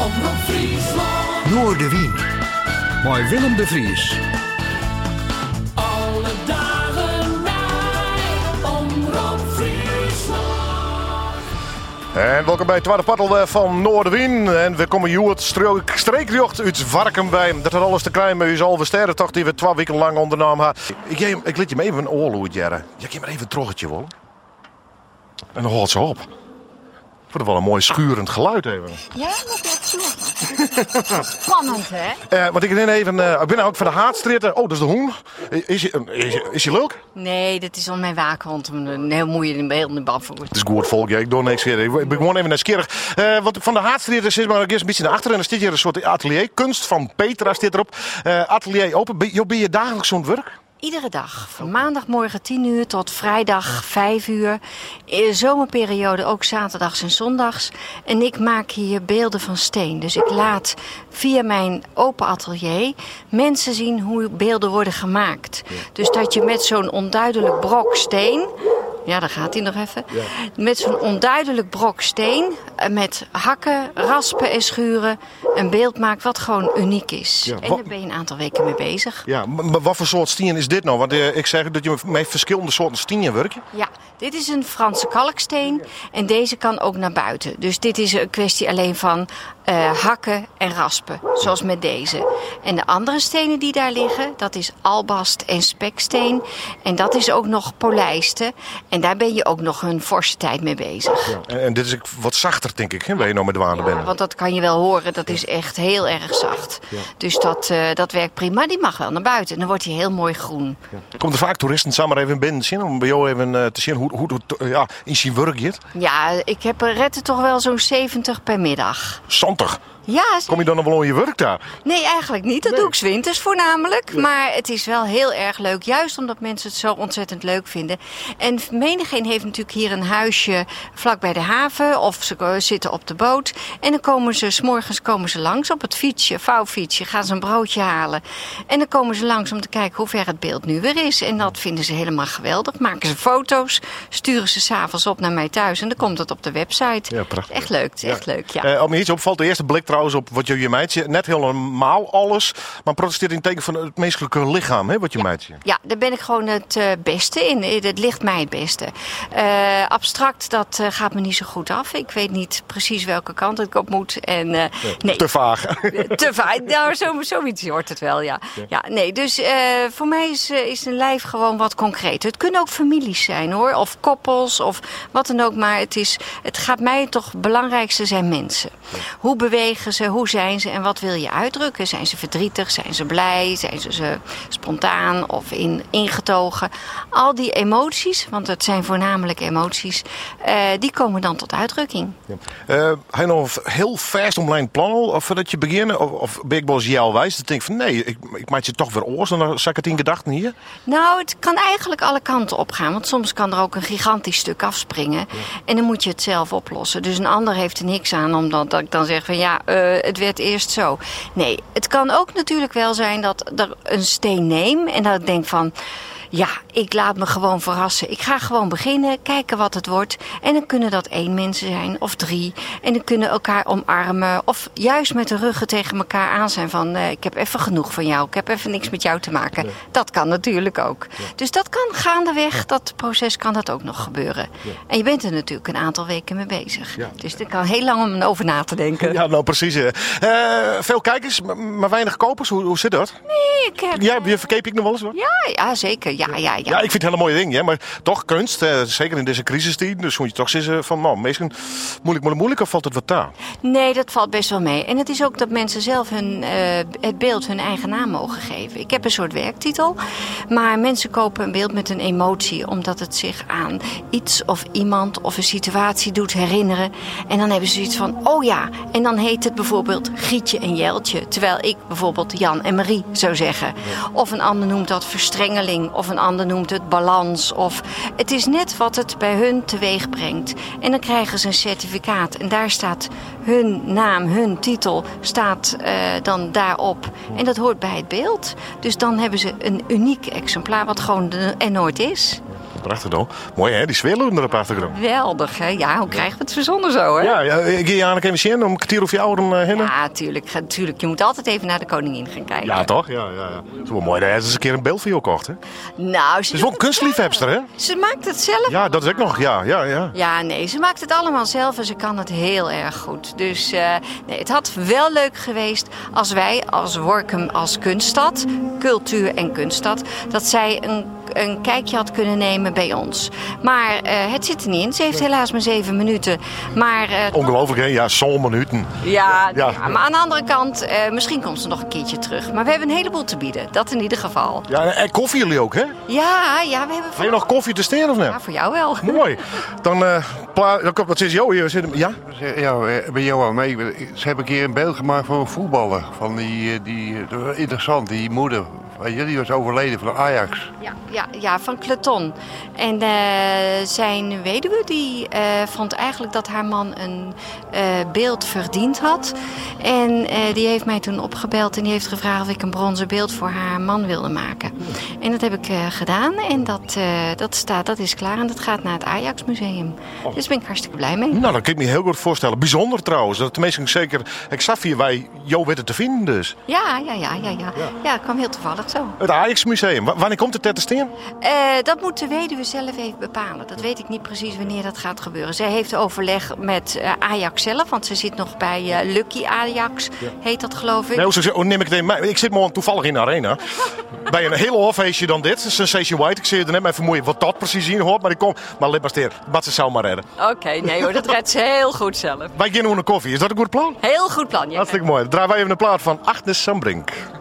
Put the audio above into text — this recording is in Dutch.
Omroep Friesland. Noorderwien. Mooi Willem de Vries. Alle dagen naar Omroep Friesland. En welkom bij het tweede padel van Noorderwien. En we komen hier het streekjocht uit Warkum bij. Dat had alles te klein met uw sterrentocht die we 2 weken lang ondernamen. Ik liet je me even een oorloed jaren. Je kan maar even een troggetje willen. En dan hoort ze op. Ik vond het wel een mooi schurend geluid even. Ja, dat is zo. Spannend, hè? Want ik ben ook van de Haatstreet. Oh, dat is de hoen. Is je leuk? Nee, dat is al mijn waakhond. Een heel moeilijk beeld in de bal voor. Het is goed volk, ja. Ik doe niks meer. Ik ben gewoon even nieuwsgierig. Want van de Haatstreet is maar een beetje naar achteren. En er staat hier een soort atelier. Kunst van Petra staat erop. Atelier open. Ben je dagelijks zo'n werk? Iedere dag. Van maandagmorgen 10 uur tot vrijdag 5 uur. In de zomerperiode ook zaterdags en zondags. En ik maak hier beelden van steen. Dus ik laat via mijn open atelier mensen zien hoe beelden worden gemaakt. Ja. Dus dat je met zo'n onduidelijk brok steen... Ja, daar gaat hij nog even. Ja. Met zo'n onduidelijk brok steen, met hakken, raspen en schuren, een beeld maakt wat gewoon uniek is. Ja, en daar ben je een aantal weken mee bezig. Ja, maar wat voor soort stien is dit nou? Want ik zeg dat je met verschillende soorten stien werkt. Ja, dit is een Franse kalksteen en deze kan ook naar buiten. Dus dit is een kwestie alleen van hakken en raspen, zoals met deze. En de andere stenen die daar liggen, dat is albast en speksteen. En dat is ook nog polijsten. En daar ben je ook nog een forse tijd mee bezig. Ja, en dit is wat zachter, denk ik, hè, waar je nou met de wanen bent. Want dat kan je wel horen, dat is echt heel erg zacht. Ja. Dus dat werkt prima. Die mag wel naar buiten. En dan wordt hij heel mooi groen. Ja. Komt er vaak toeristen samen even binnen zien om bij jou even te zien hoe het in zijn werk gaat? Ja, ik heb er toch wel zo'n 70 per middag. 70? Ja, kom je dan nog wel in je werk daar? Nee, eigenlijk niet. Dat doe ik 's winters voornamelijk. Ja. Maar het is wel heel erg leuk. Juist omdat mensen het zo ontzettend leuk vinden. En menigeen heeft natuurlijk hier een huisje vlak bij de haven. Of ze zitten op de boot. En dan komen ze 's morgens langs op het fietsje, vouwfietsje. Gaan ze een broodje halen. En dan komen ze langs om te kijken hoe ver het beeld nu weer is. En dat vinden ze helemaal geweldig. Maken ze foto's. Sturen ze 's avonds op naar mij thuis. En dan komt het op de website. Ja, prachtig. Echt leuk. Echt leuk, ja. Op me iets opvalt, de eerste blik op wat je meidje, net helemaal alles, maar protesteert in teken van het menselijke lichaam, hè, wat je meidje. Ja, daar ben ik gewoon het beste in. Het ligt mij het beste. Abstract, dat gaat me niet zo goed af. Ik weet niet precies welke kant ik op moet. En, nee. Te vaag. Te vaag. Nou, zoiets hoort het wel, ja. Ja, nee, dus voor mij is een lijf gewoon wat concreet. Het kunnen ook families zijn, hoor. Of koppels, of wat dan ook. Maar het gaat mij toch het belangrijkste zijn mensen. Ja. Hoe bewegen ze? Hoe zijn ze en wat wil je uitdrukken? Zijn ze verdrietig? Zijn ze blij? Zijn ze spontaan of ingetogen? Al die emoties, want het zijn voornamelijk emoties, die komen dan tot uitdrukking. Ja. Heb je nog heel vast omlijnd plan voordat je begint? Of ben ik wel eens jou wijs? Dat denk van nee, ik maak je toch weer oors en dan zak ik het in gedachten hier? Nou, het kan eigenlijk alle kanten op gaan. Want soms kan er ook een gigantisch stuk afspringen. Ja. En dan moet je het zelf oplossen. Dus een ander heeft er niks aan omdat ik dan zeg van ja, het werd eerst zo. Nee, het kan ook natuurlijk wel zijn dat er een steen neem en dat ik denk van ja, ik laat me gewoon verrassen. Ik ga gewoon beginnen, kijken wat het wordt. En dan kunnen dat 1 mensen zijn of 3. En dan kunnen elkaar omarmen. Of juist met de ruggen tegen elkaar aan zijn van ik heb even genoeg van jou. Ik heb even niks met jou te maken. Ja. Dat kan natuurlijk ook. Ja. Dus dat kan gaandeweg, dat proces kan dat ook nog gebeuren. Ja. En je bent er natuurlijk een aantal weken mee bezig. Ja. Dus er kan heel lang om over na te denken. Ja, nou precies. Veel kijkers, maar weinig kopers. Hoe zit dat? Nee, ik heb... Ja, je verkeep ik nog wel eens hoor? Ja, zeker. Ja, ik vind het een hele mooie ding, hè? Maar toch kunst, zeker in deze crisistijd, dus moet je toch zeggen van man, meestal moeilijk of valt het wat daar? Nee, dat valt best wel mee. En het is ook dat mensen zelf het beeld hun eigen naam mogen geven. Ik heb een soort werktitel, maar mensen kopen een beeld met een emotie, omdat het zich aan iets of iemand of een situatie doet herinneren. En dan hebben ze zoiets van, oh ja, en dan heet het bijvoorbeeld Gietje en Jeltje, terwijl ik bijvoorbeeld Jan en Marie zou zeggen. Of een ander noemt dat verstrengeling, of een ander noemt het balans. Of het is net wat het bij hun teweeg brengt. En dan krijgen ze een certificaat. En daar staat hun naam, hun titel staat dan daarop. En dat hoort bij het beeld. Dus dan hebben ze een uniek exemplaar wat gewoon er nooit is. Prachtig dan. Mooi hè, die sfeerloeden erop achtergrond. Geweldig, hè? Ja, hoe krijgen we het verzonnen zo, hè? Ja, ik ga je aan even zien om een kwartier of je ouderen heen. Ja, tuurlijk. Je moet altijd even naar de koningin gaan kijken. Ja, toch? Ja. Het is wel mooi dat hij eens een keer een beeld van jou kocht, hè? Nou, Het is wel een kunstliefhebster, hè? Ze maakt het zelf. Ja, dat is ook nog. Ja. Ja, nee, ze maakt het allemaal zelf en ze kan het heel erg goed. Dus nee, het had wel leuk geweest als wij als Workum als kunststad, cultuur- en kunststad, dat zij een kijkje had kunnen nemen bij ons. Maar het zit er niet in. Ze heeft helaas maar 7 minuten. Maar, Ongelooflijk, hè? Ja, zo'n minuten. ja, Ja. maar aan de andere kant, misschien komt ze nog een keertje terug. Maar we hebben een heleboel te bieden. Dat in ieder geval. Ja, en koffie jullie ook, hè? Ja, we hebben Ga je nog koffie te steren of niet? Ja, voor jou wel. Mooi. Dan komt wat is jou hier zitten. Ja? Ja, bij Johan mee. Ze hebben een keer een beeld gemaakt van een voetballer. Van interessant, die moeder. Weet je, die was overleden van Ajax. Ja, van Cleton. En zijn weduwe die vond eigenlijk dat haar man een beeld verdiend had. En die heeft mij toen opgebeld en die heeft gevraagd of ik een bronzen beeld voor haar man wilde maken. En dat heb ik gedaan en dat is klaar en dat gaat naar het Ajax Museum. Dus daar ben ik hartstikke blij mee. Nou, dat kan ik me heel goed voorstellen. Bijzonder trouwens. Dat tenminste zeker. Ik zag hier bij jou weten te vinden dus. Ja. Ja, het kwam heel toevallig zo. Het Ajax Museum. Wanneer komt het te steen? Dat moet de weduwe zelf even bepalen. Dat weet ik niet precies wanneer dat gaat gebeuren. Zij heeft overleg met Ajax zelf, want ze zit nog bij Lucky Ajax, heet dat geloof ik. Nee, neem ik het in. Ik zit morgen toevallig in de arena. Bij een hele hofeestje dan dit. Sensation White. Ik zie het er net maar even moeien wat dat precies in hoort. Maar ik kom. Maar let maar steer. Wat ze zou maar redden. Oké, nee hoor, dat redt ze heel goed zelf. Wij gaan nog een koffie. Is dat een goed plan? Heel goed plan, ja. Hartstikke mooi. Dan draaien wij even een plaat van Agnes Sambrink.